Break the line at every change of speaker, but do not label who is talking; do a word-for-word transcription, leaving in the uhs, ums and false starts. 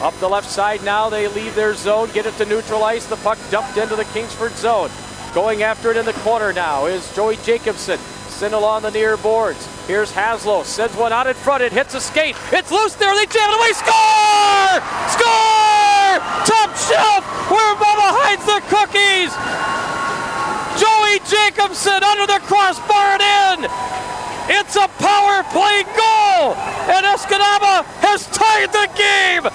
Up the left side now, they leave their zone, get it to neutral ice. The puck dumped into the Kingsford zone. Going after it in the corner now is Joey Jacobson. Sent along the near boards. Here's Haslow, sends one out in front, it hits a skate. It's loose there, they jam it away, score! Score! Top shelf, where Bubba hides the cookies! Joey Jacobson under the crossbar and in! It's a power play goal! And Escanaba has tied the game!